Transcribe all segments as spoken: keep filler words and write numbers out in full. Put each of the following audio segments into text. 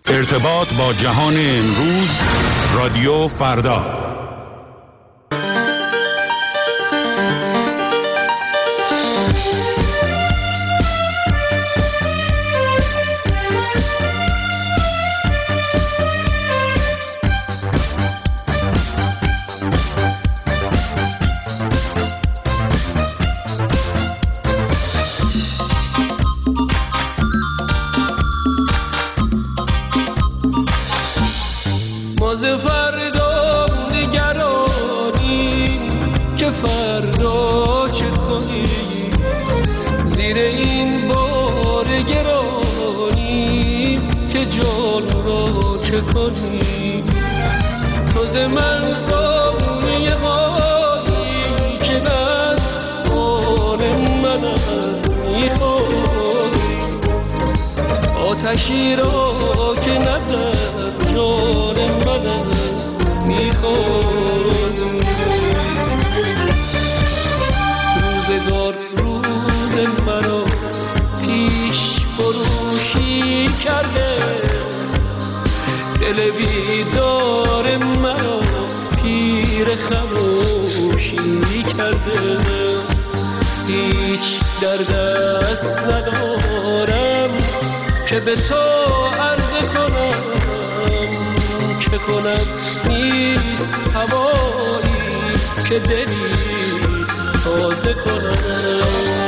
ارتباط با جهان امروز، رادیو فردا. آتشی را که ندر جان من است میخواد. روزگار روز مرا پیش فروشی کرده، دل بیدار مرا پیر خموشی کرده. هیچ در دست ندارم که به تو عرض کنم، چه کنم نیست هوایی که دلی تازه کنم.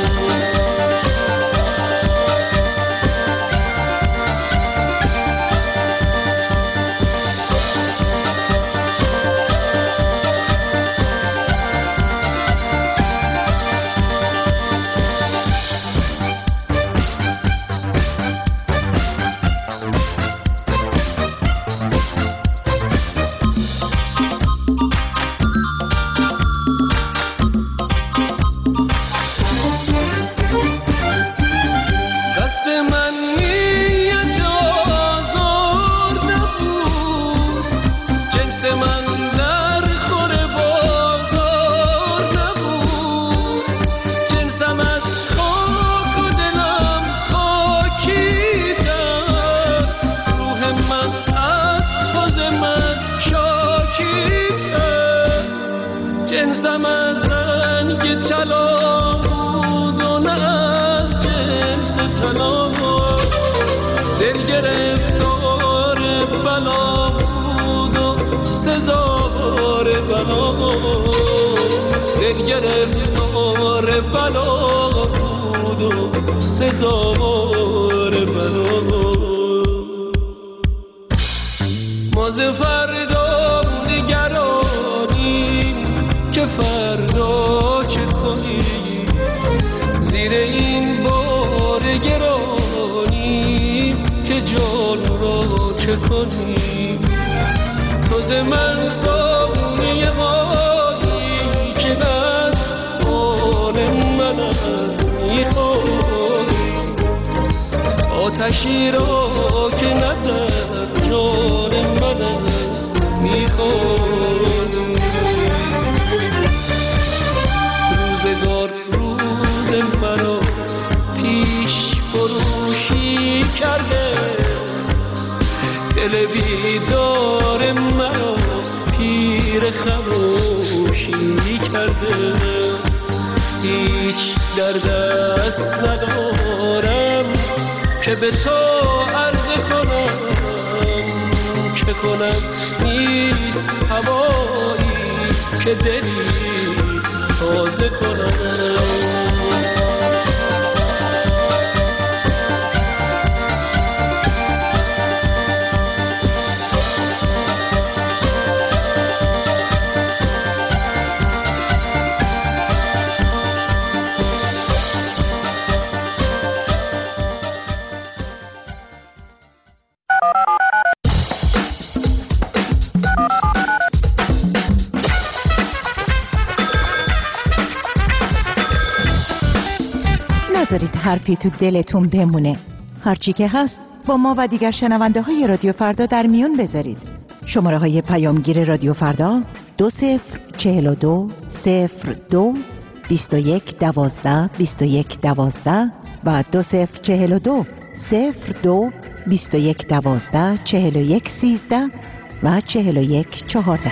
آتشی را که ندر جان من است میخواد. روزگار روز مرا پیش فروشی کرده، دل بیدار مرا پیر خموشی کرده. هیچ در دست ندارم که به تو عرض کنم، چه کنم نیست هوایی که دلی تازه کنم. نذارید حرفی تو دلتون بمونه. هرچی که هست با ما و دیگر شنونده های رادیو فردا در میون بذارید. شماره های پیامگیر رادیو فردا دو صفر چهل و دو صفر دو بیست و یک دوازده بیست و یک دوازده و دو صفر چهل و دو صفر دو بیست و یک دوازده چهل و یک سیزده و چهل و یک چهارده.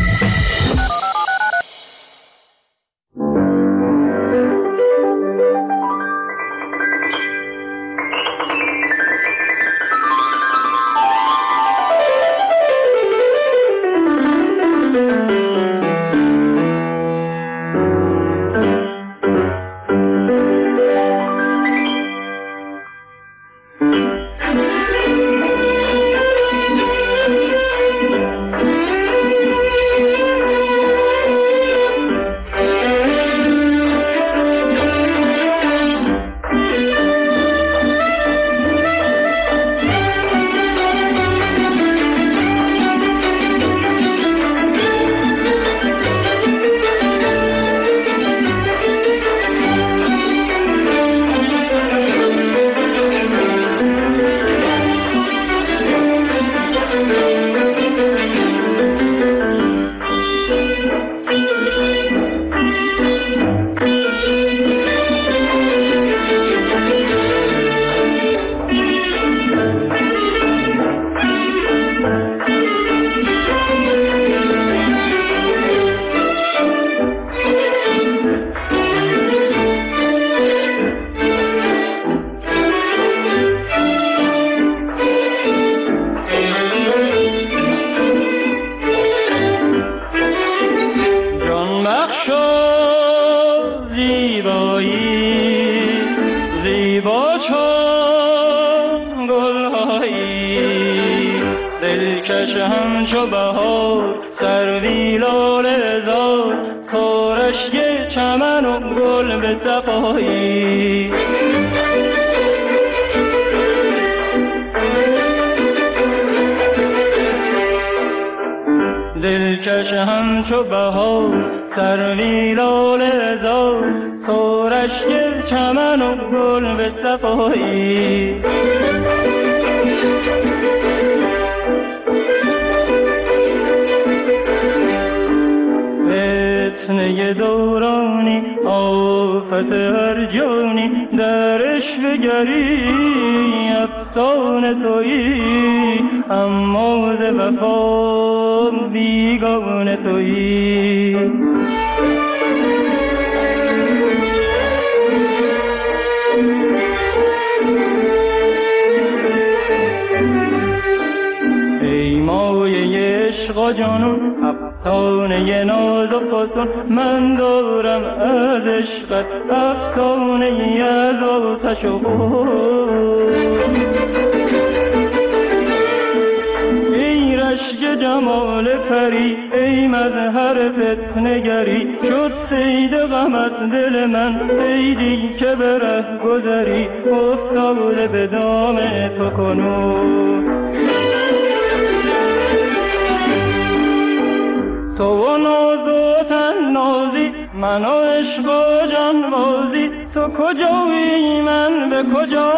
دلکش همچو بهار سروی لاله زار تو رشک چمن و گل به صفایی فتنه دورانی آفت هر جانی در عشق گری افسان تویی اما ز وفا بیگانه تویی ای مایه عشق و جانون افسانه ناز و فسون من دارم از عشقت افسانه ای از آتش و خون ای رشک جمال پری ای مظهر فتنگری شد صید غمت دل من صیدی که به ره گذری افتاده به دام تو کنون تو و ناز و تن نازی من و عشق و جان بازی تو کجایی من به کجا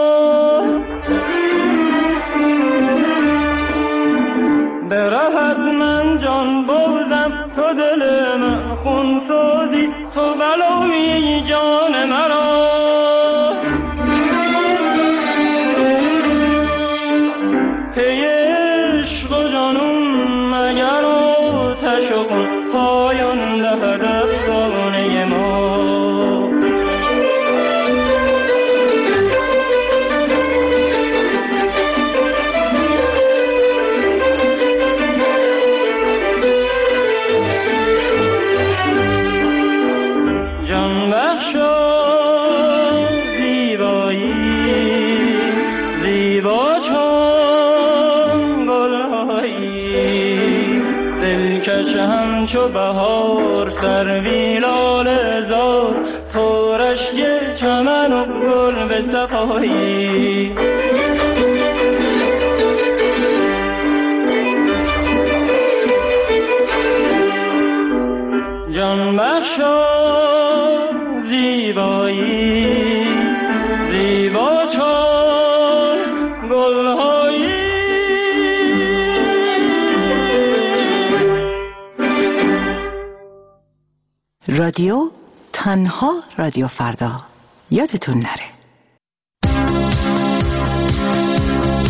به رهت من جان بازم تو دل من خون سازی تو بلایی جان مرا پی عشق و جانون مگر آتش و خون پایان دهد افسانه ما جان بخشا زیبایی زیبا چون گلهایی دلکش همچو بهار سروی لاله زار تو رشک چمن و گل به صفایی جان بخشا زیبایی زیبا چون گلهایی رادیو تنها رادیو فردا یادتون نره.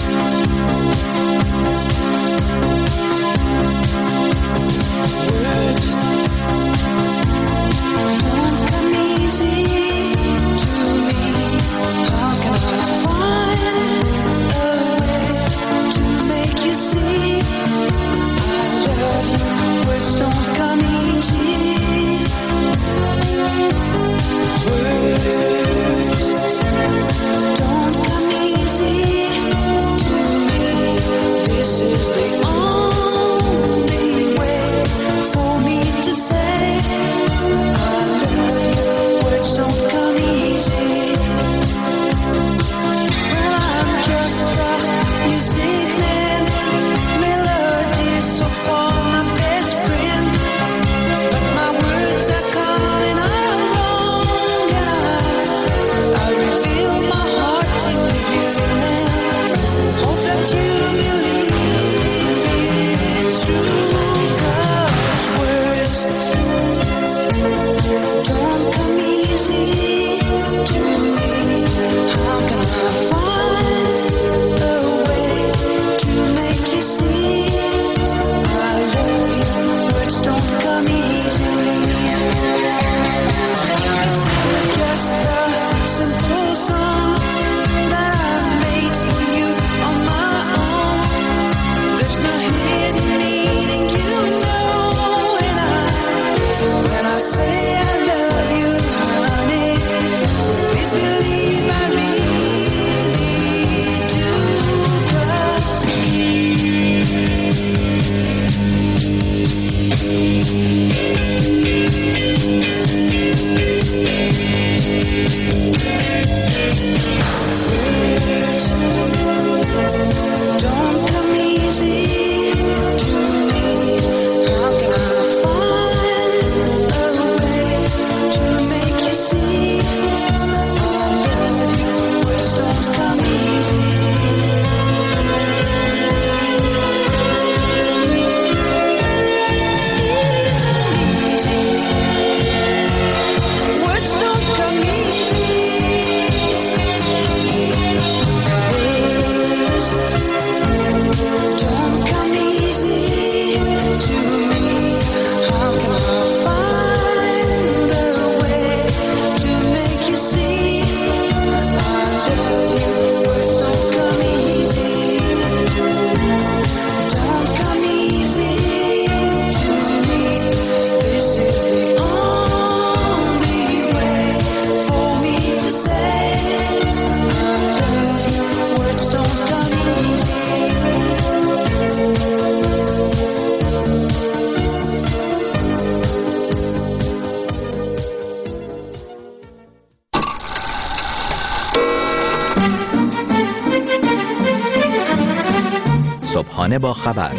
صبحانه با خبر،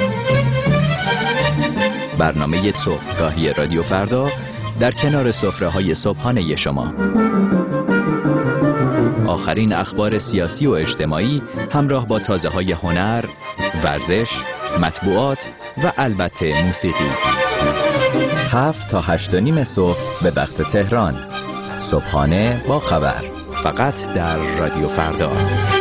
برنامه صبحگاهی رادیو فردا در کنار سفره‌های صبحانه شما. آخرین اخبار سیاسی و اجتماعی همراه با تازه‌های هنر، ورزش، مطبوعات و البته موسیقی. هفت تا هشت و نیم صبح به وقت تهران. صبحانه با خبر، فقط در رادیو فردا.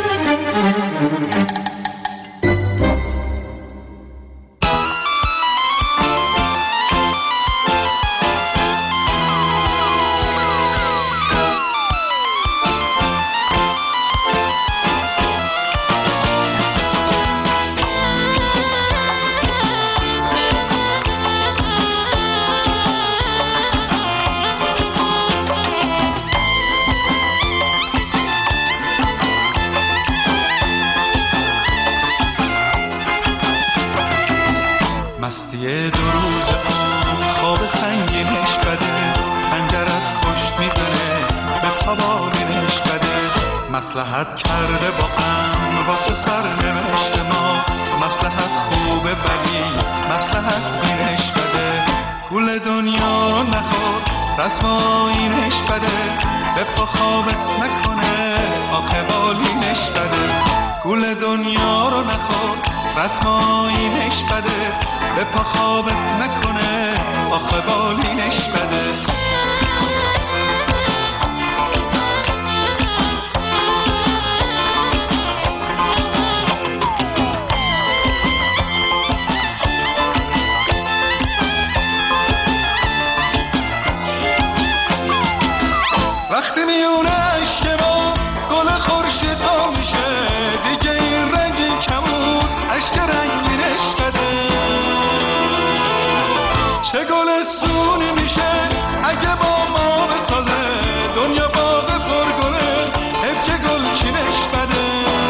مصلحت کرده با هم واسه سرنوشت ما، مصلحت خوبه ولی مصلحت بینش بده. گول دنیا رو نخور رسم آیینش بده، به پا خوابت نکنه آخه بالینش بده. گول دنیا رو نخور رسم آیینش بده، به پا خوابت نکنه آخه بالینش بده. وقتی میونه عشق ما گل خورشید ها میشه، دیگه این رنگی کمون عشق رنگینش بده. چه گل سونی میشه اگه با ما بسازه، دنیا باغ پرگله حب که گل چینش بده.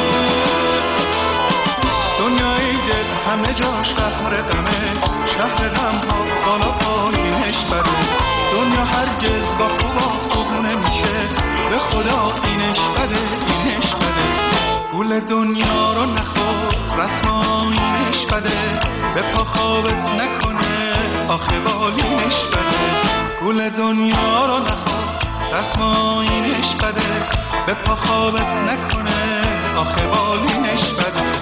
دنیای دل همه جاش قهر غمه، شهر غم ها بالا پایینش بده. دنیا هرگز با خوبا خوب نمیشه، به خدا اینش بده اینش بده. گول دنیا رو نخور رسم آیینش بده، به پا خوابت نکنه آخه بالینش بده. گول دنیا رو نخور رسم آیینش بده، به پا خوابت نکنه آخه بالینش بده.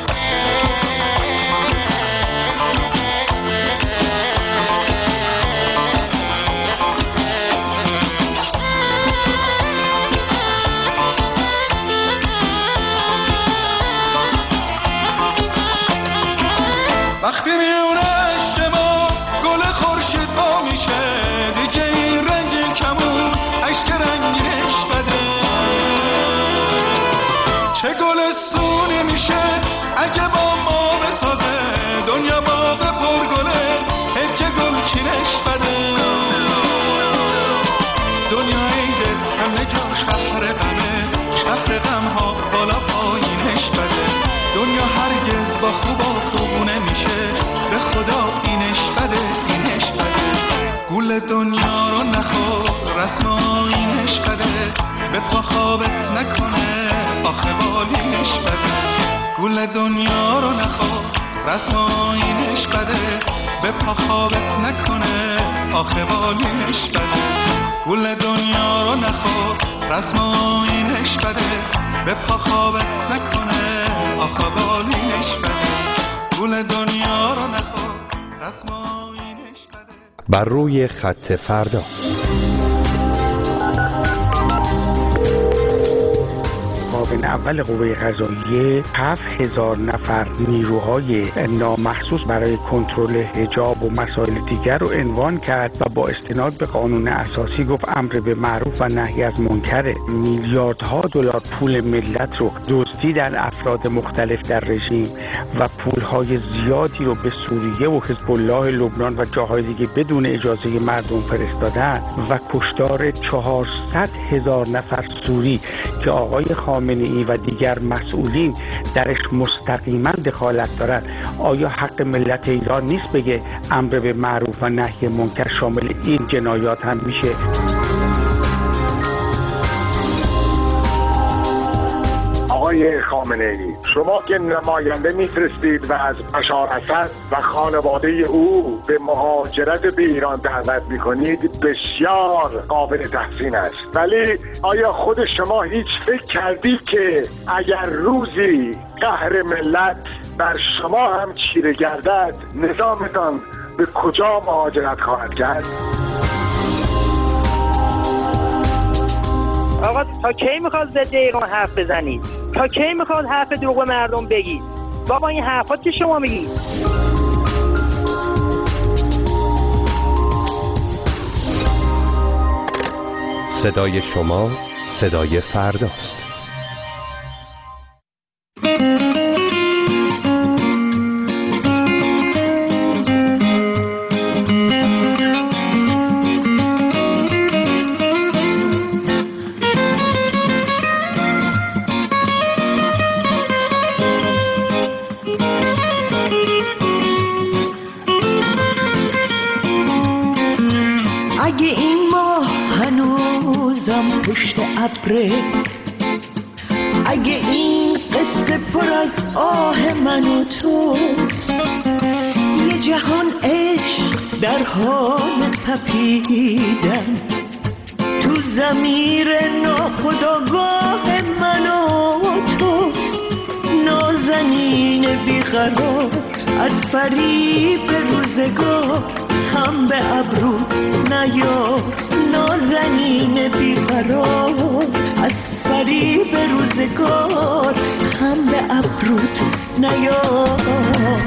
وقتی میونه عشق ما گل خورشید با میشه، دیگه این رنگین کمون عشق رنگینش بده. چه گل سونی میشه اگه با ما بسازه، دنیا باغ پرگله حب که گل چینش بده. دنیای دل همه جاش شهر غمه، شهر غم ها بالا پایینش بده. دنیا هرگز با خوبا خوب نمیشه، به خدا اینش بده اینش بده. گول دنیا رو نخور رسم آیینش بده، به پا خوابت نکنه آخه بالینش بده. گول دنیا رو نخور رسم آیینش بده، به پا خوابت نکنه آخه بالینش بده. گول دنیا رو نخور رسم آیینش بده، به پا خوابت نکنه آخه بالینش بده. گول دنیا رو نخور رسم آیینش بده. بر روی خط فردا. معاون اول قوه قضاییه هفت هزار نفر نیروهای نامخصوص برای کنترل حجاب و مسائل دیگر رو عنوان کرد و با استناد به قانون اساسی گفت امر به معروف و نهی از منکر. میلیاردها دلار پول ملت رو دزدیدن افراد مختلف در رژیم و پولهای زیادی رو به سوریه و حزب الله لبنان و جاهای دیگه بدون اجازه مردم فرستادن و کشتار چهارصد هزار نفر سوری که آقای خامنه‌ای و دیگر مسئولین درش مستقیما دخالت دارند. آیا حق ملت ایران نیست بگه امر به معروف و نهی منکر شامل این جنایات هم میشه؟ آقای آقای خامنه ای، شما که نماینده میفرستید و از بشار اسد و خانواده او به مهاجرت به ایران دعوت میکنید بسیار قابل تحسین است، ولی آیا خود شما هیچ فکر کردید که اگر روزی قهر ملت بر شما هم چیره گردد نظامتان به کجا مهاجرت خواهد کرد؟ آقا تا کی میخواد ضد ایران حرف بزنید؟ تا کی میخواد حرف دروغ مردم بگید؟ بابا این حرفات که شما میگید. صدای شما صدای فرداست. اگه این ماه هنوزم پشت ابره، اگه این قصه پر از آه من و توست، یه جهان عشق در حال تپیدن تو ضمیر ناخودآگاه من و توست، نازنین بیقرار از فریب روزگار، هم به ابرو نیار، نازنین بیقرار از فریب روزگار، هم به ابروت نیار.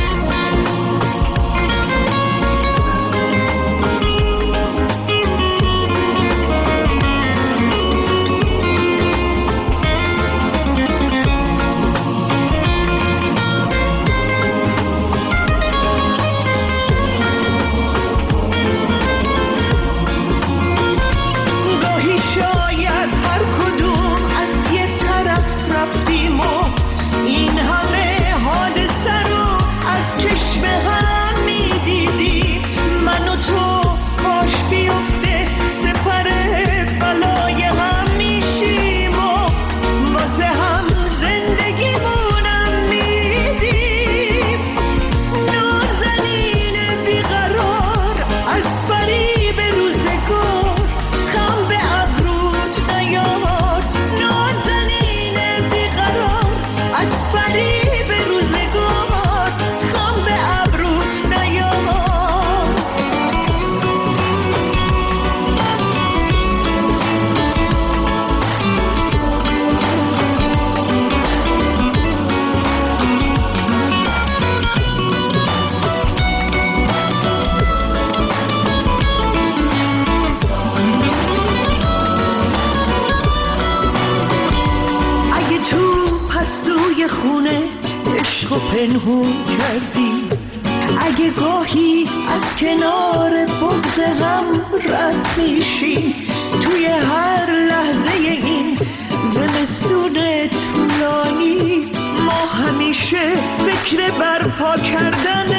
پنهون کردی، اگه گاهی از کنار بغض هم رد میشی، توی هر لحظه این زمستون طولانی ما همیشه فکر برپا کردن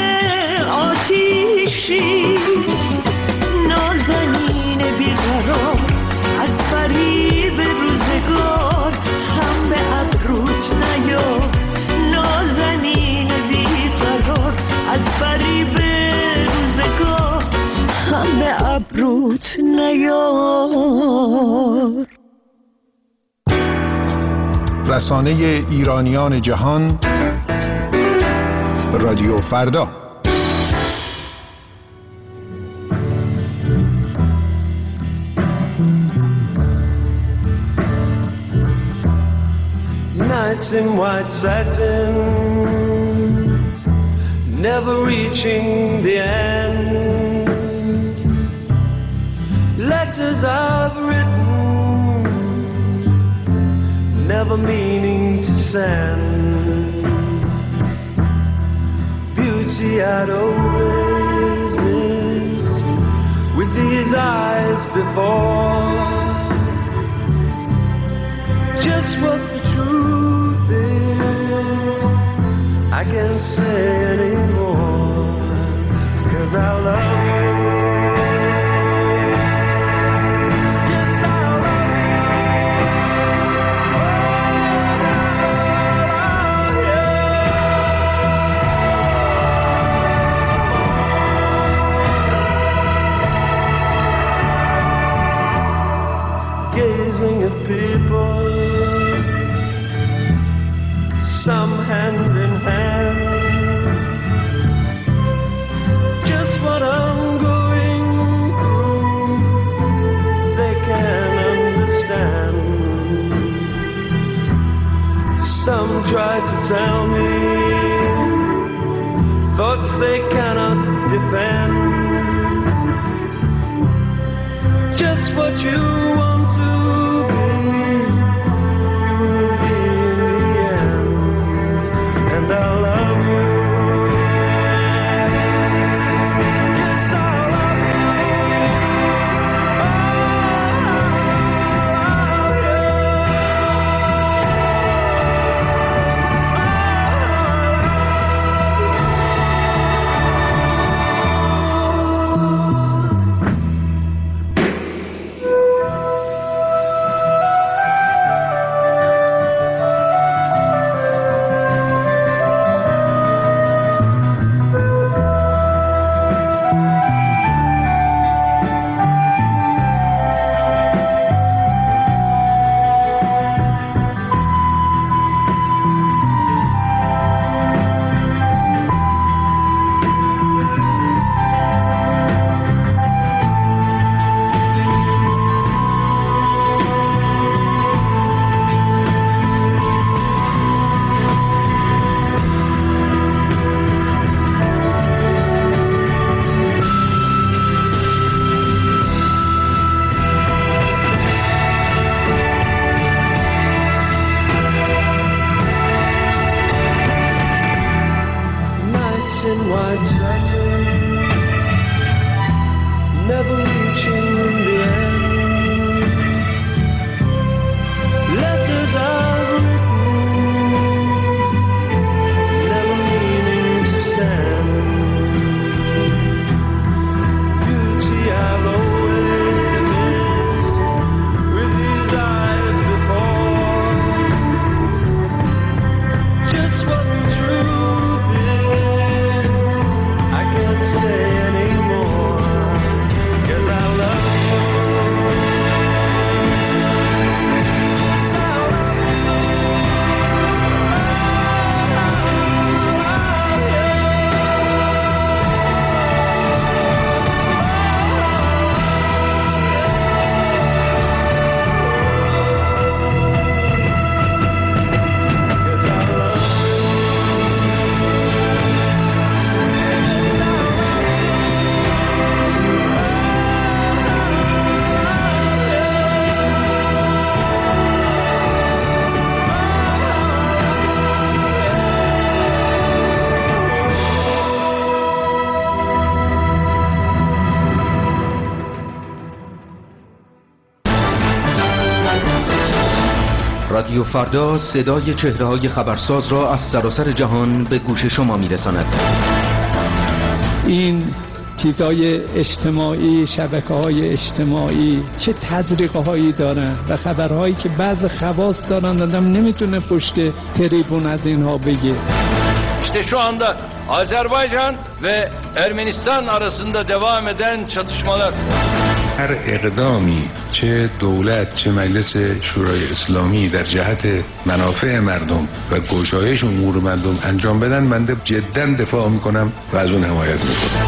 آتیشی، نازنین بیقرار از فریب روزگار، هم به ابروت نیار، نازنین بیقرار از فریب روزگار، هم به ابروت نیار. رسانه ایرانیان جهان، رادیو فردا. Nights in white satin, never reaching the end. Letters I've written, never meaning to send. Beauty I'd always missed with these eyes before. Just what the truth is, I can't say anymore, 'cause I love you. Yes, I love you. tell me thoughts they cannot defend. Just what you want to be, you will be in the end, and I love you. رادیو فردا صدای چهره‌های خبرساز را از سراسر جهان به گوش شما می‌رساند. این چیزهای اجتماعی، شبکه‌های اجتماعی چه تزریق‌هایی دارن و خبرهایی که بعض خواص دارن آدم نمیتونه پشت تریبون از اینها بگه. İşte şu anda Azerbaycan ve Ermenistan arasında devam eden çatışmalar. هر اقدامی چه دولت چه مجلس شورای اسلامی در جهت منافع مردم و گشایش امور مردم انجام بدن، من جدا دفاع میکنم و از اون حمایت میکنم.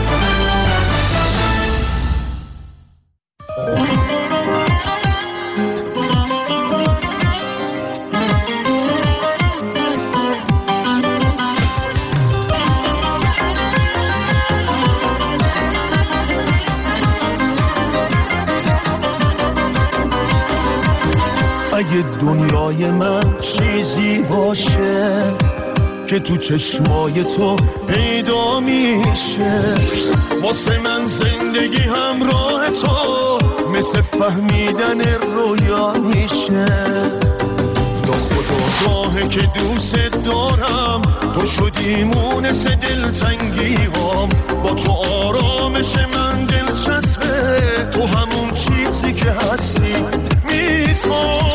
اگه دنیای من چیزی باشه که تو چشمای تو پیدا میشه، واسه من زندگی همراه تو مثل فهمیدن رویا میشه. یا خدا راهه که دوست دارم تو شدی مونس دلتنگیام، با تو آرامش من دلچسبه، تو همون چیزی که هستی میخوام.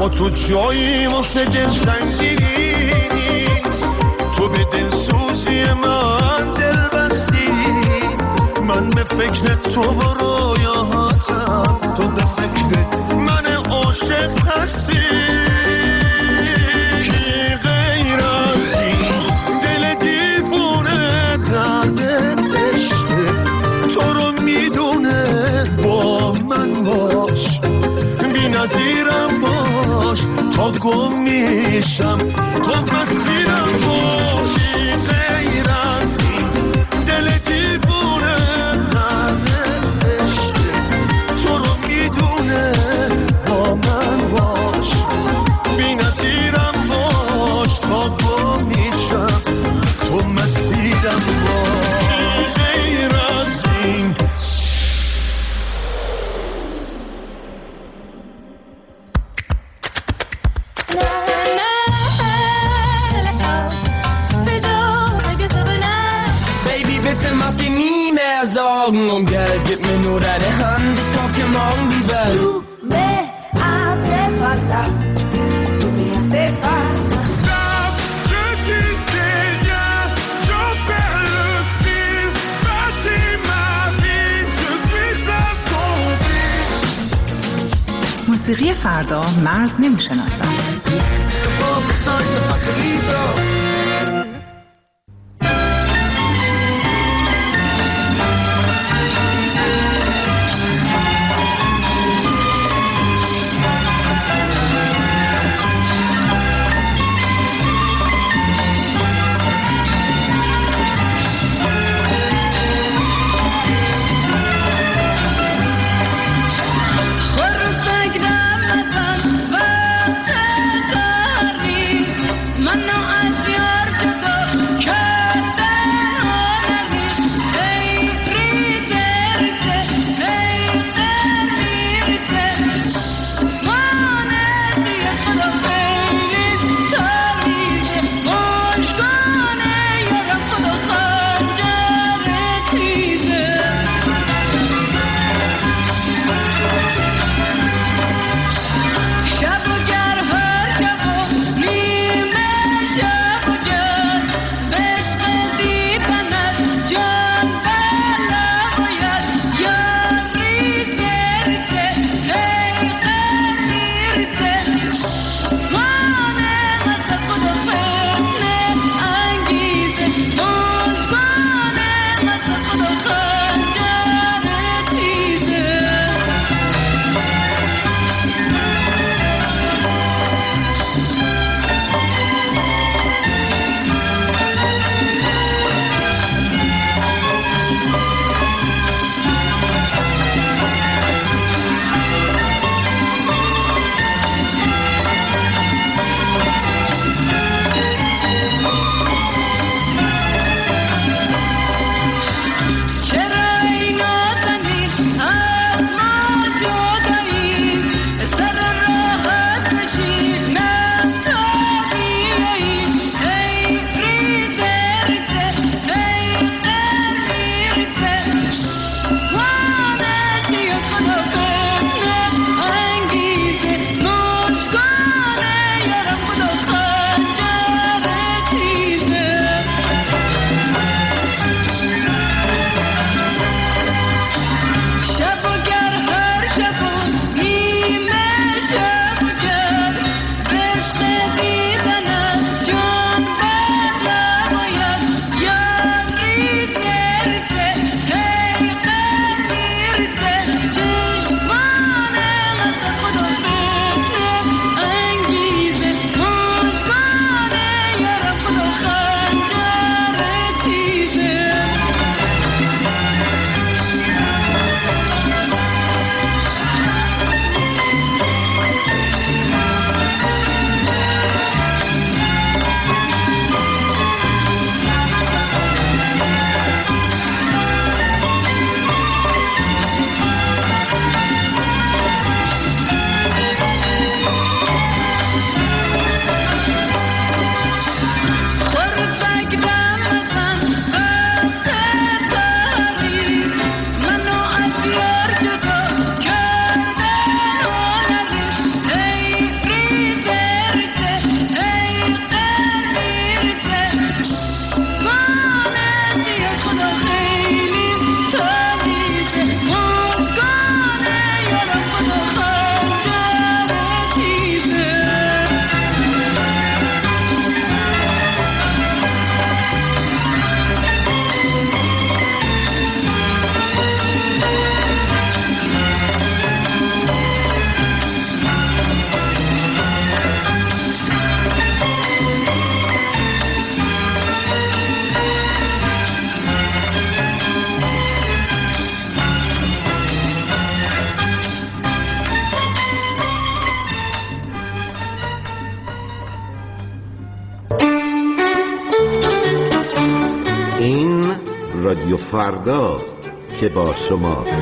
اما تو جایی واسه دل سنگینی نیست. تو به دل سوزی من دل بستی، من به فکر تو و رویاهاتم، تو به فکر من عاشق هستی. کی غیر از این دل دیوونه درد عشقه، تو رو میدونه با من باش، بی نظیرم باش تا گم میشم، تو مسیرم باش. کی غیر از این دل دیوونه درد عشقه، تو رو میدونه با من باش، بی نظیرم باش تا گم میشم، تو مسیرم باش. کی غیر از این Augen und Geld, gib mir nur deine Hand, ich brauch dir morgen die Welt. Du me hace falta, tu me hace falta. Stop, je dis déjà, je perds le fil, bâtis ma vie, je suis à son fil. موسیقی فردا مرز نمیشناسد. من رادیو فرداست که با شماست.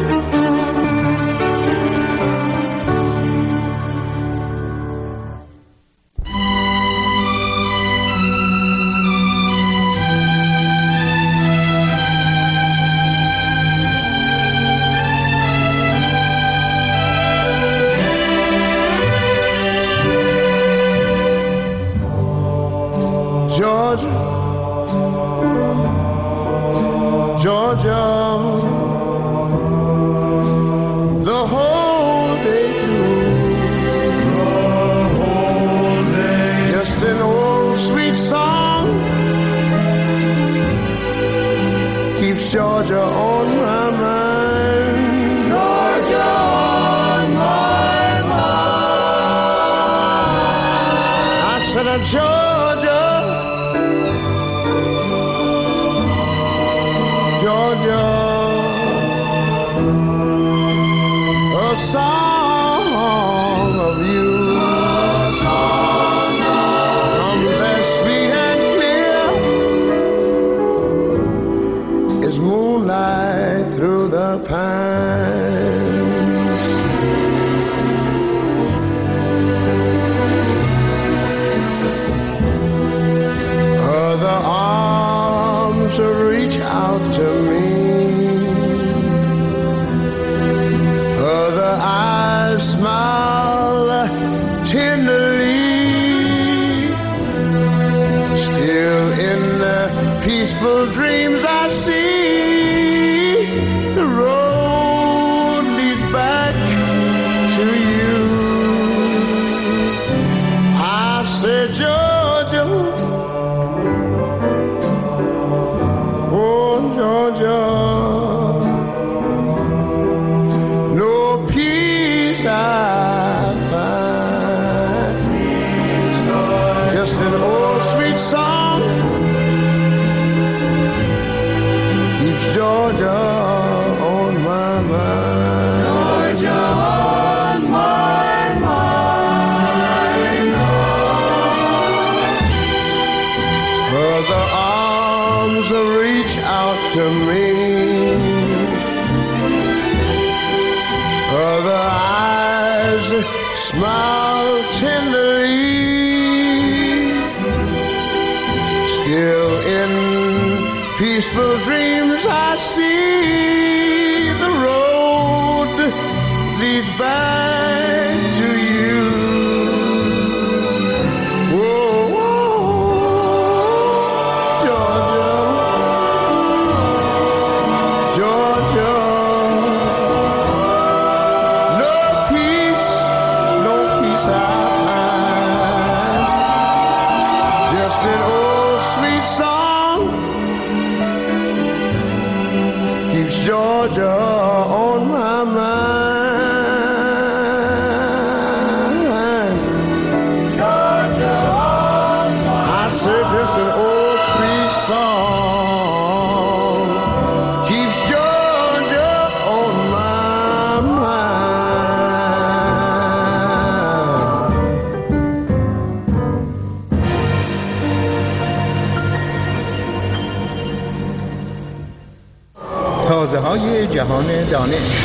تازه‌های جهان دانش.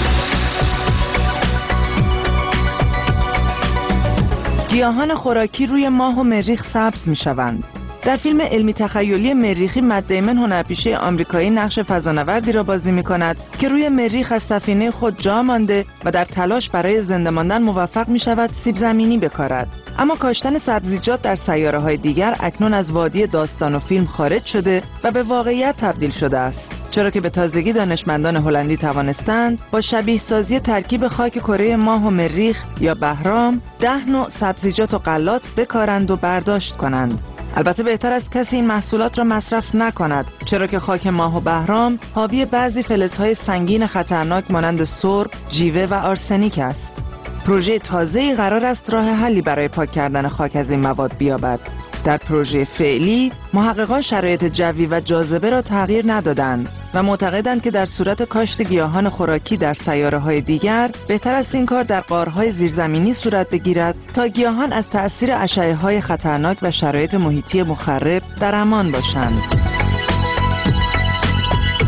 گیاهان خوراکی روی ماه و مریخ سبز می‌شوند. در فیلم علمی تخیلی مریخی مت دیمون هنرپیشه آمریکایی نقش فضانوردی را بازی می‌کند که روی مریخ از سفینه خود جا مانده و در تلاش برای زنده ماندن موفق می‌شود سیب زمینی بکارد. اما کاشتن سبزیجات در سیاره‌های دیگر اکنون از وادی داستان و فیلم خارج شده و به واقعیت تبدیل شده است، چرا که به تازگی دانشمندان هلندی توانستند با شبیه سازی ترکیب خاک کره ماه و مریخ یا بهرام ده نوع سبزیجات و غلات بکارند و برداشت کنند. البته بهتر است کسی این محصولات را مصرف نکند، چرا که خاک ماه و بهرام حاوی بعضی فلزهای سنگین خطرناک مانند سرب، ژیوه و آرسنیک است. پروژه تازه‌ای قرار است راه حلی برای پاک کردن خاک از این مواد بیابد. در پروژه فعلی محققان شرایط جوی و جاذبه را تغییر ندادند و معتقدند که در صورت کاشت گیاهان خوراکی در سیاره‌های دیگر بهتر است این کار در غارهای زیرزمینی صورت بگیرد تا گیاهان از تأثیر اشعه‌های خطرناک و شرایط محیطی مخرب در امان باشند.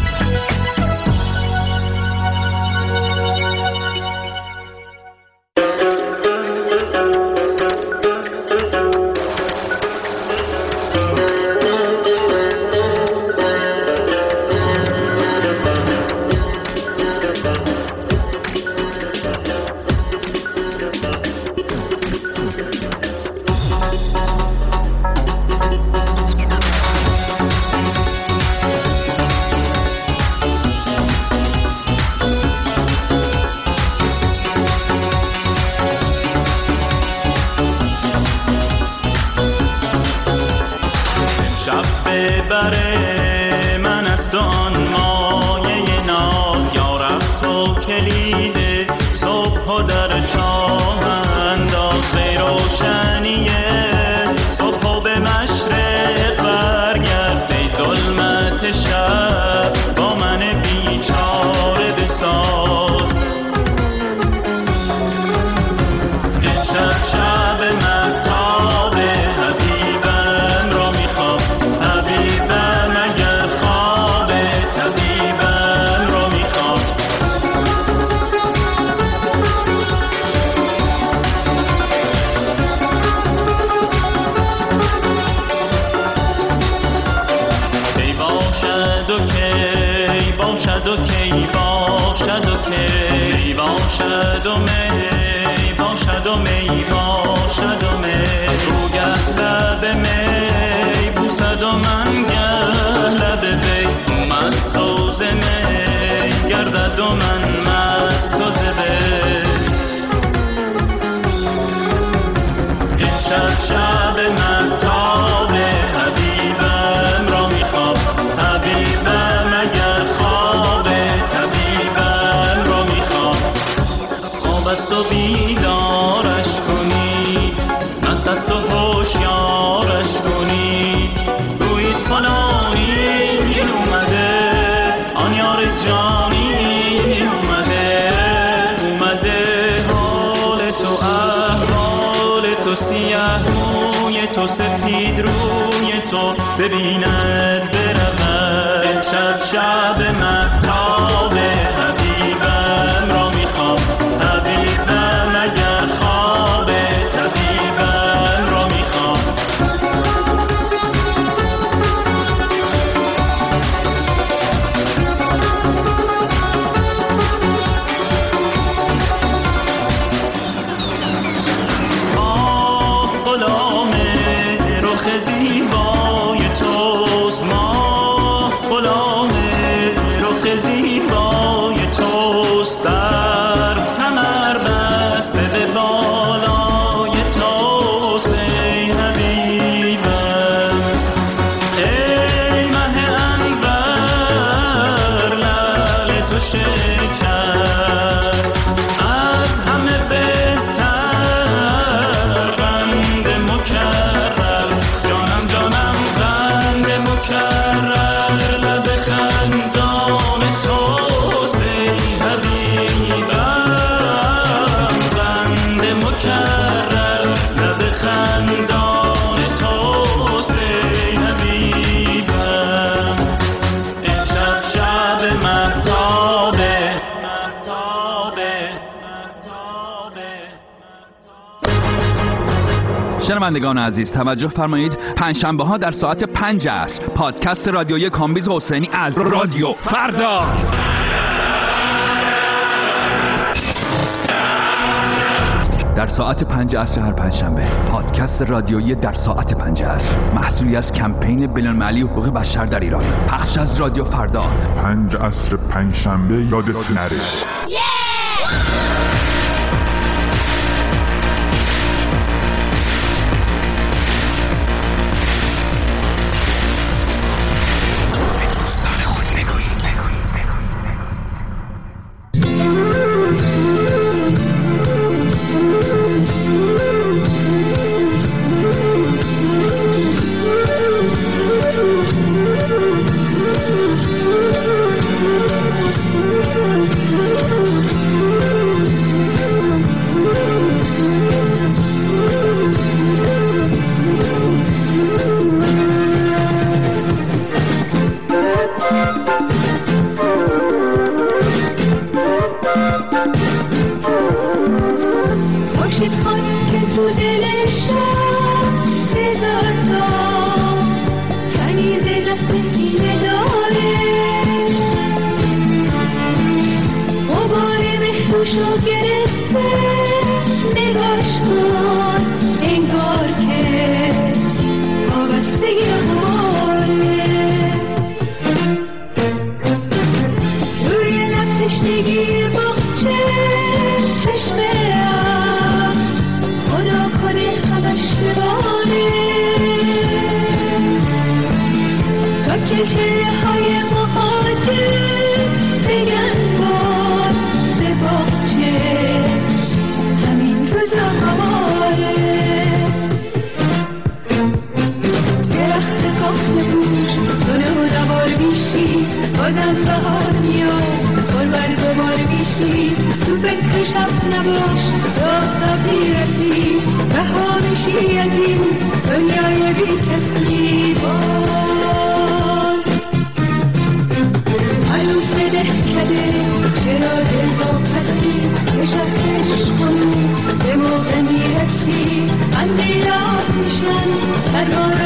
باشد و کی باشد و کی باشد و می باشد و می باشد و می او گه لب می بوسد و من گه لب وی او مست و ز می گردد و من مست و ز وی امشب شب مهتاب حبیبم را میخواب حبیبم اگر خواب طبیبم را میخواب خواب است و بیدارش کنی مست است و هوشیارش کنی گویید فلانی اومده آن یار جانی اومده اومده حال تو احوال تو سیاه روی تو سپید روی تو ببیند برود امشب شب مهتاب حبیبم را میخوام حبیبم اگر خواب طبیبم را میخوام آه غلام رخ زیبای توست ماه غلام رخ زیبای توست سر کمر بسته به بالای توست ای حبیبم ای مه انور لعل تو شکر از همه بهتر قند مکرر جانم جانم قند مکرر لب خندان توست ای حبیبم قند مکرر لب خندان توست ای حبیبم امشب شب مهتابه مهتابه شنوندگان عزیز توجه فرمایید، پنجشنبه ها در ساعت پنج عصر پادکست رادیویی کامبیز حسینی از رادیو فردا در ساعت پنج عصر هر پنجشنبه پادکست رادیویی در ساعت پنج عصر محصولی از کمپین بین‌المللی حقوق بشر در ایران پخش از رادیو فردا پنج عصر پنجشنبه یادت نره.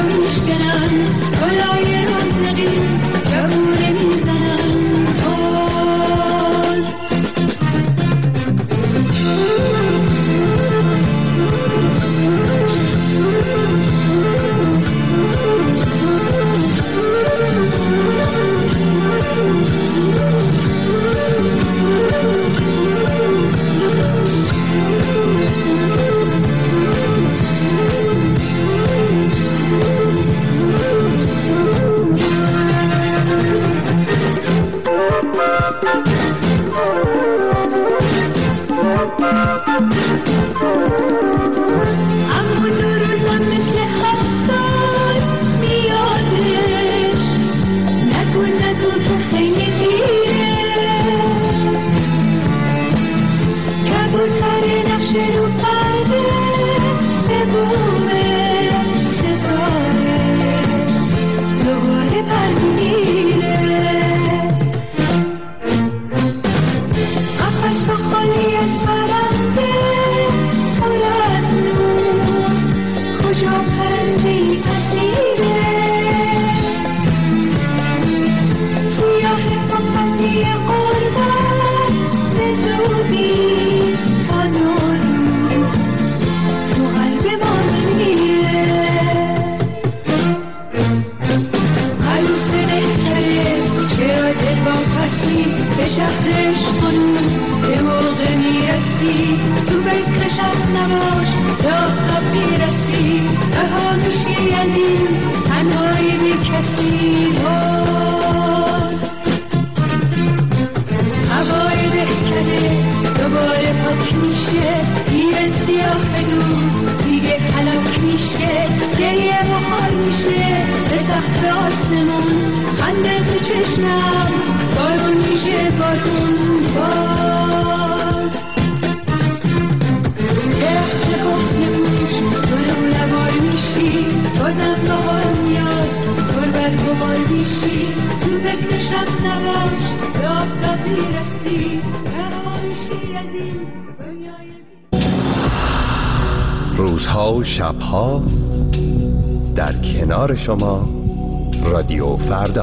گلای رونقی جوونه میزنن روزها و شبها در کنار شما رادیو فردا.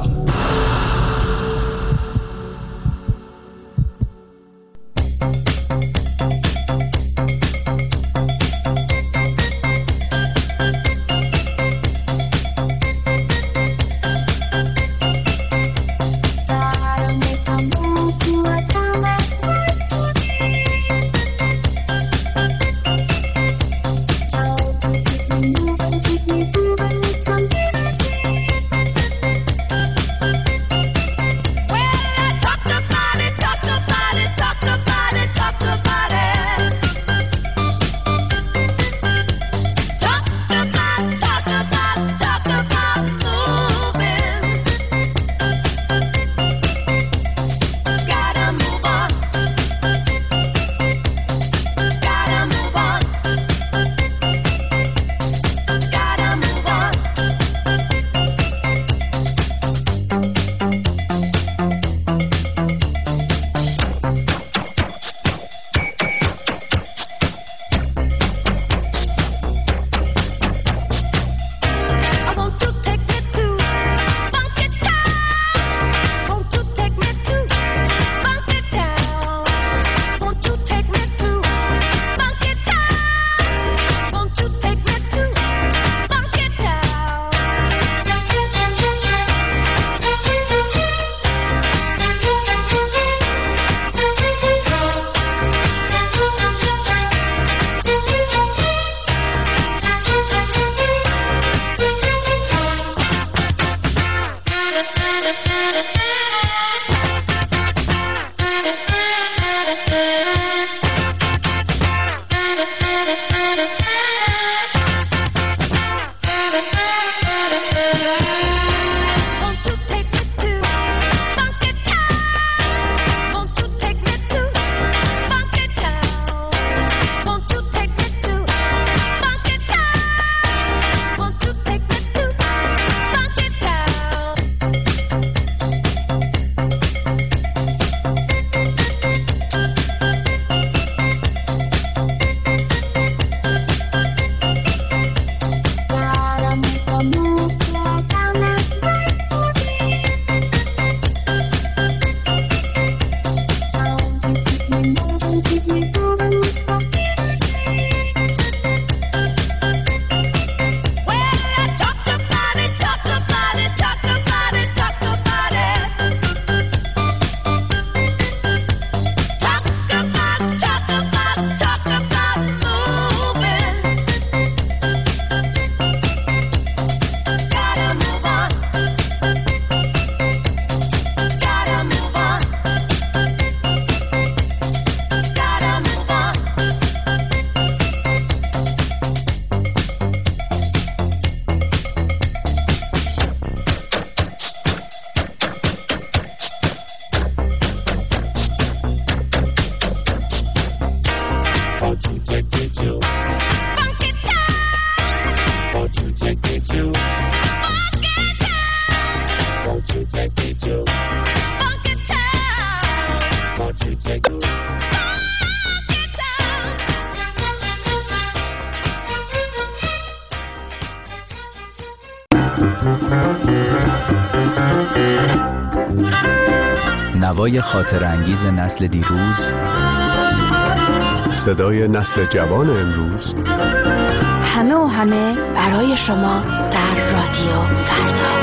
نوای خاطر انگیز نسل دیروز، صدای نسل جوان امروز، همه و همه برای شما در رادیو فردا.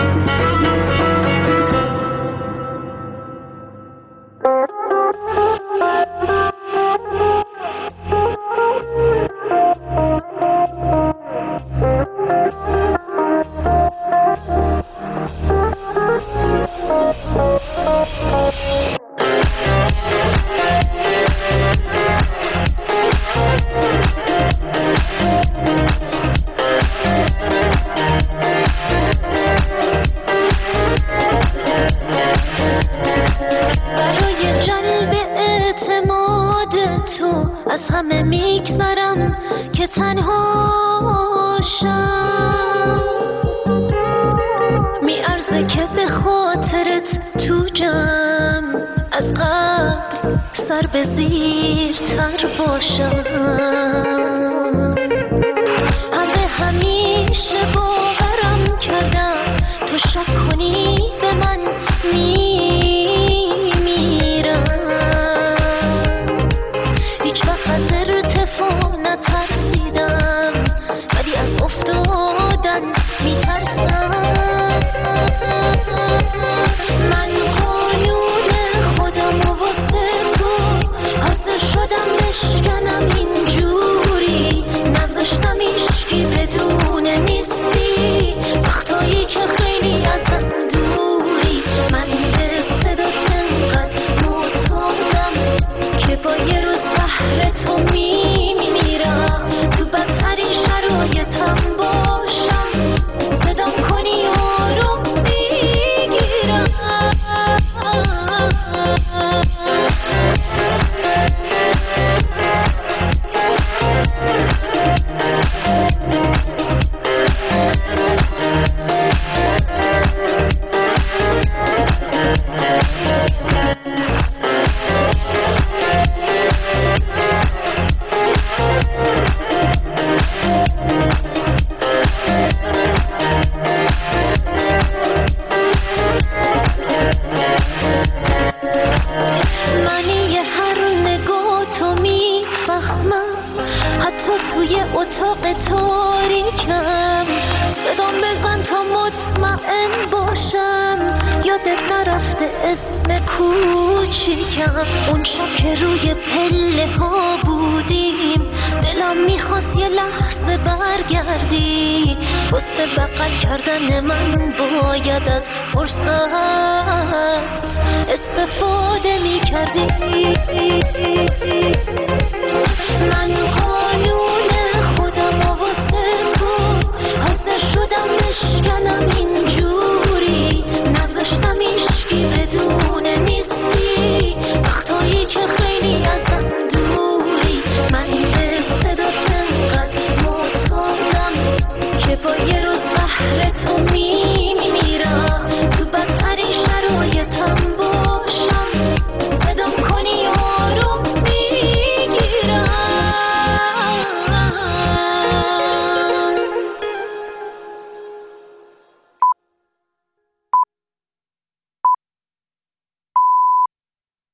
استفاده می کردی.